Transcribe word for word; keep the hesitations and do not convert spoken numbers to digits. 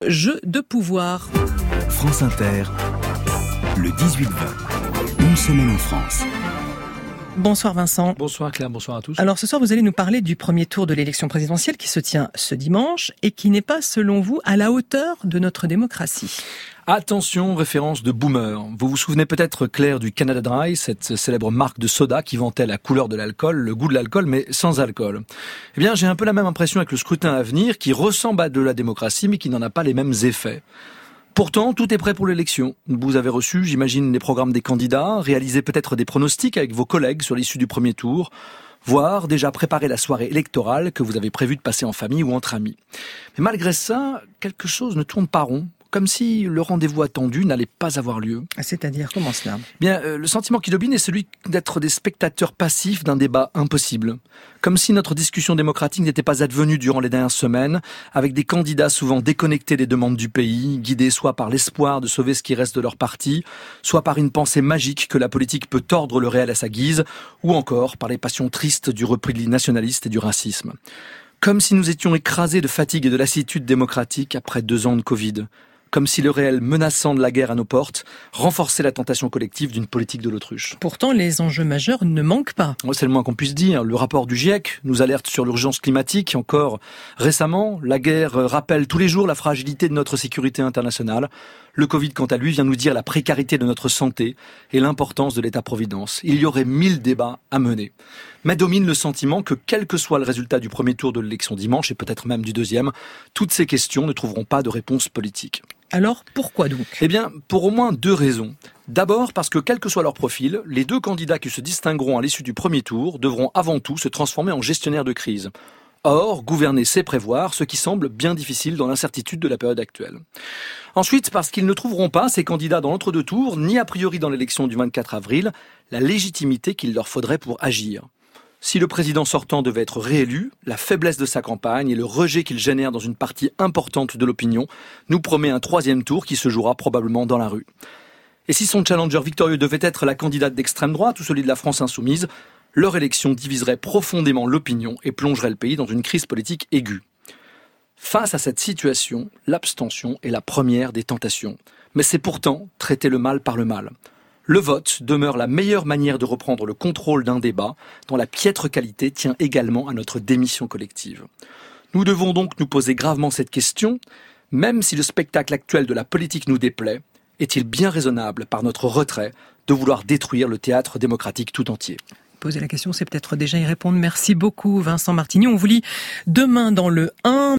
Jeu de pouvoir. France Inter, le dix-huit vingt, une semaine en France. Bonsoir Vincent. Bonsoir Claire, bonsoir à tous. Alors ce soir vous allez nous parler du premier tour de l'élection présidentielle qui se tient ce dimanche et qui n'est pas selon vous à la hauteur de notre démocratie. Attention, référence de boomer. Vous vous souvenez peut-être, Claire, du Canada Dry, cette célèbre marque de soda qui vantait la couleur de l'alcool, le goût de l'alcool, mais sans alcool. Eh bien, j'ai un peu la même impression avec le scrutin à venir, qui ressemble à de la démocratie, mais qui n'en a pas les mêmes effets. Pourtant, tout est prêt pour l'élection. Vous avez reçu, j'imagine, les programmes des candidats, réalisé peut-être des pronostics avec vos collègues sur l'issue du premier tour, voire déjà préparé la soirée électorale que vous avez prévu de passer en famille ou entre amis. Mais malgré ça, quelque chose ne tourne pas rond. Comme si le rendez-vous attendu n'allait pas avoir lieu. C'est-à-dire, comment cela ? Bien, euh, le sentiment qui domine est celui d'être des spectateurs passifs d'un débat impossible. Comme si notre discussion démocratique n'était pas advenue durant les dernières semaines, avec des candidats souvent déconnectés des demandes du pays, guidés soit par l'espoir de sauver ce qui reste de leur parti, soit par une pensée magique que la politique peut tordre le réel à sa guise, ou encore par les passions tristes du repli nationaliste et du racisme. Comme si nous étions écrasés de fatigue et de lassitude démocratique après deux ans de Covid. Comme si le réel menaçant de la guerre à nos portes renforçait la tentation collective d'une politique de l'autruche. Pourtant, les enjeux majeurs ne manquent pas. C'est le moins qu'on puisse dire. Le rapport du GIEC nous alerte sur l'urgence climatique. Encore récemment, la guerre rappelle tous les jours la fragilité de notre sécurité internationale. Le Covid, quant à lui, vient nous dire la précarité de notre santé et l'importance de l'État-providence. Il y aurait mille débats à mener. Mais domine le sentiment que, quel que soit le résultat du premier tour de l'élection dimanche, et peut-être même du deuxième, toutes ces questions ne trouveront pas de réponse politique. Alors, pourquoi donc ? Eh bien, pour au moins deux raisons. D'abord, parce que quel que soit leur profil, les deux candidats qui se distingueront à l'issue du premier tour devront avant tout se transformer en gestionnaires de crise. Or, gouverner, c'est prévoir, ce qui semble bien difficile dans l'incertitude de la période actuelle. Ensuite, parce qu'ils ne trouveront pas, ces candidats dans l'entre-deux tours, ni a priori dans l'élection du vingt-quatre avril, la légitimité qu'il leur faudrait pour agir. Si le président sortant devait être réélu, la faiblesse de sa campagne et le rejet qu'il génère dans une partie importante de l'opinion nous promet un troisième tour qui se jouera probablement dans la rue. Et si son challenger victorieux devait être la candidate d'extrême droite ou celui de la France insoumise, leur élection diviserait profondément l'opinion et plongerait le pays dans une crise politique aiguë. Face à cette situation, l'abstention est la première des tentations. Mais c'est pourtant traiter le mal par le mal. Le vote demeure la meilleure manière de reprendre le contrôle d'un débat dont la piètre qualité tient également à notre démission collective. Nous devons donc nous poser gravement cette question, même si le spectacle actuel de la politique nous déplaît, est-il bien raisonnable, par notre retrait, de vouloir détruire le théâtre démocratique tout entier ? Poser la question, c'est peut-être déjà y répondre. Merci beaucoup Vincent Martini. On vous lit demain dans le un.